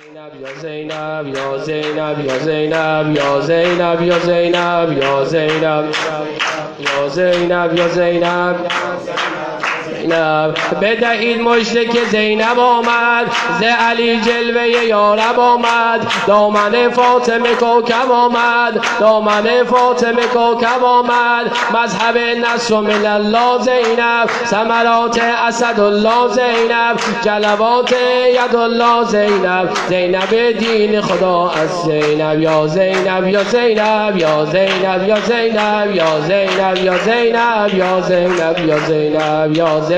زینب یا زینب یا زینب یا زینب یا زینب یا زینب یا زینب یا زینب بدهید مژده که زینب آمد ز علی جلوه یارب آمد دامن فاطمه کوکب آمد دامن فاطمه کوکب آمد مذهب نصر من الله زینب ثمرات اسدالله زینب جلوات یدالله زینب زینب دین خدا از زینب یا زینب یا زینب یا زینب یا زینب یا زینب یا زینب یا زینب یا زینب یا زینب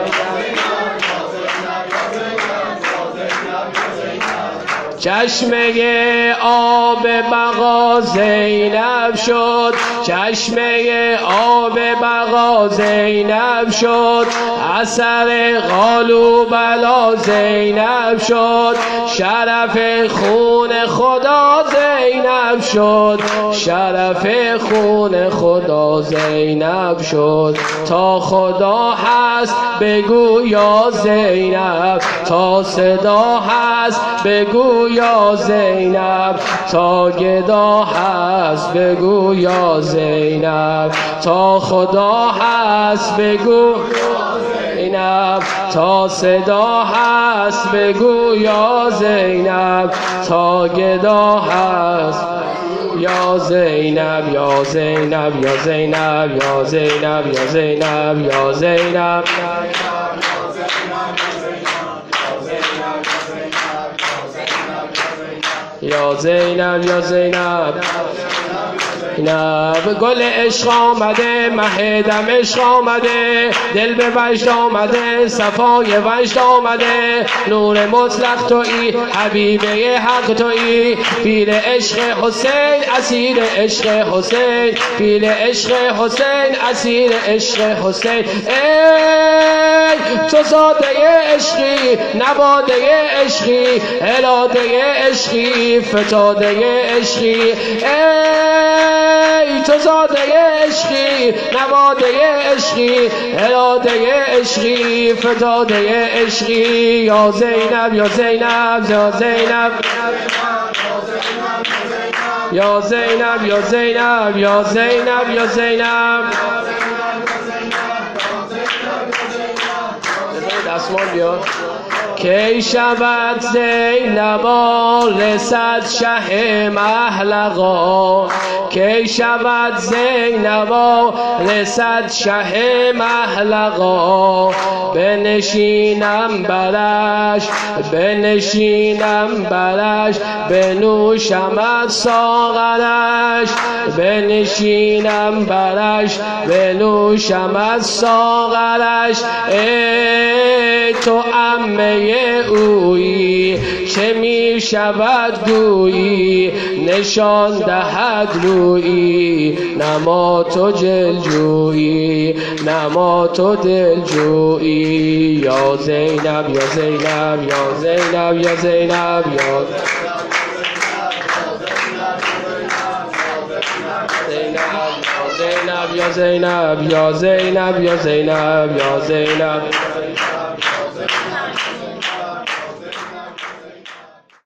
چشمه آب بقا زینب شد چشمه آب بقا زینب شد اثر قالوا بلا زینب شد شرف خون خدا زینب شد شرف خون خدا زینب شد تا خدا هست بگو یا زینب تا صدا هست بگو یا زینب تا گدا هست بگو یا زینب تا خدا هست بگو زینب تا صدا هست بگو یا زینب تا گدا هست یا زینب یا زینب یا زینب یا زینب یا زینب یا زینب یا زینب یا زینب گل عشق آمده مهدم عشق آمده دل به وجد آمده صفای وجد آمده نور مطلق تویی حبیبه حق تویی پیر عشق حسین اسیر عشق حسین پیر عشق حسین اسیر عشق حسین ای تو زاده عشقی نواده عشقی الاده عشقی فتاده عشقی ای تو زاده عشقی نواده عشقی الاده عشقی فتاده عشقی یا زینب یا زینب یا زینب یا زینب یا زینب یا زینب یا زینب دستمان بیاد کی شود زینبا رسد شه محلقا کی شود زینبا رسد شه محلقا بنشینم برش بنشینم برش بنوشم از ساغرش بنشینم برش بنوشم از ساغرش ای تو عمه اویی چه می شود گویی نشان دهد رویی نما تو جلجویی نما تو دلجویی یا زینب یا زینب یا زینب یا زینب یا زینب یا زینب یا زینب یا زینب یا زینب